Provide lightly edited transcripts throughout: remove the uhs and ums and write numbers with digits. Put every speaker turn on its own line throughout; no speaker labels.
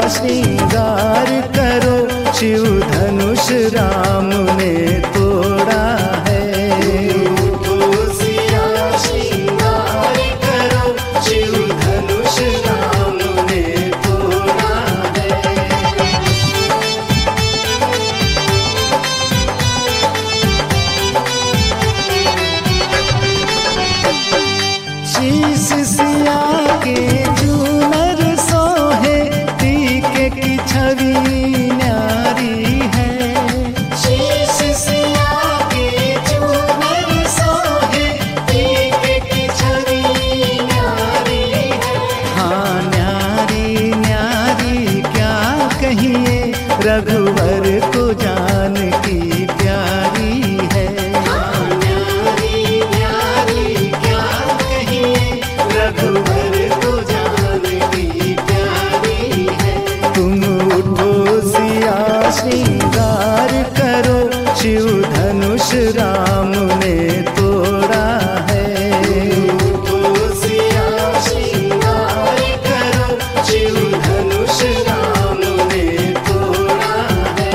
श्रृंगार करो, शिव धनुष राम ने तोड़ा है। उठो सिया श्रृंगार करो, शिव धनुष राम ने तोड़ा है। शीश सिया के चूनर सोहे, टीके की छवि न्यारी है। शीश सिया के चूनर सोहे, टीके की छवि न्यारी है। हाँ न्यारी न्यारी क्या कहिए, रघुवर को जानकी प्यारी है। हाँ न्यारी न्यारी क्या कहिए, रघुवर को जानकी प्यारी है। तुम उठो सिया श्रृंगार करो, शिव धनुष राम ने तोड़ा है। उठो सिया श्रृंगार करो, शिव धनुष राम ने तोड़ा है।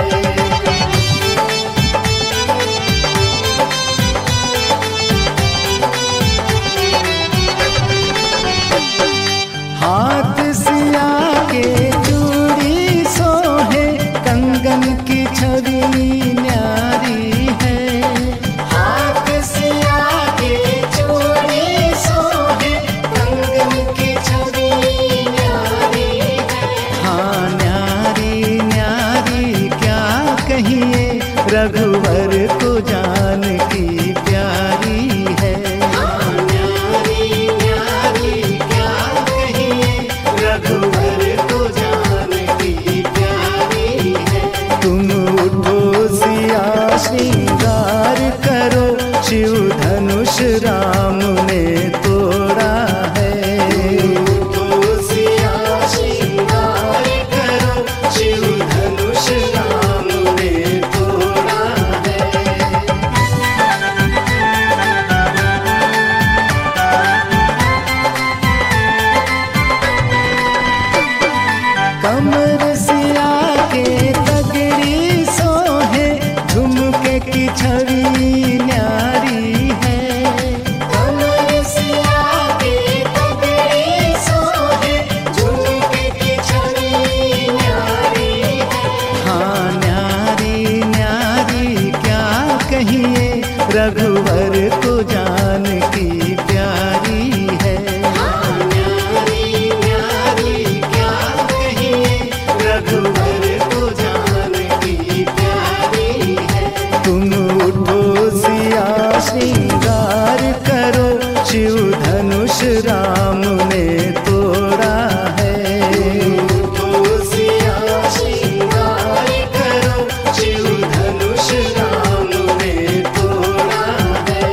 हाथ सिया के चूड़ी सोहे, कंगन की छवि न्यारी है। हाथ सिया के चूड़ी सोहे, कंगन की छवि न्यारी है। हाँ न्यारी न्यारी क्या कहिए, रघुवर को जानकी प्यारी है। हाँ न्यारी न्यारी क्या कहिए, रघुवर को जानकी प्यारी है। तुम उठो सिया श्रृंगार करो, शिव धनुष राम ने तोड़ा है। उठो सिया श्रृंगार करो, शिव धनुष राम ने तोड़ा है। कमर सिया के तगड़ी सोहे, झुमके की छवि न्यारी है। कमर सिया के तगड़ी सोहे, झुमके की छवि न्यारी है। हाँ न्यारी न्यारी क्या कहिए, रघुवर को जानकी प्यारी है। हाँ न्यारी न्यारी क्या कहिए, रघुवर को जानकी प्यारी है। तुम उठो सिया श्रृंगार करो, शिव धनुष राम ने तोड़ा है। उठो सिया श्रृंगार करो, शिव धनुष राम ने तोड़ा है।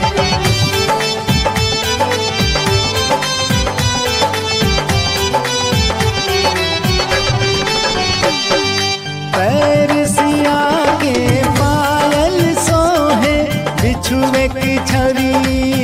पैर सिया के पायल सोहे, बिछुए की छवि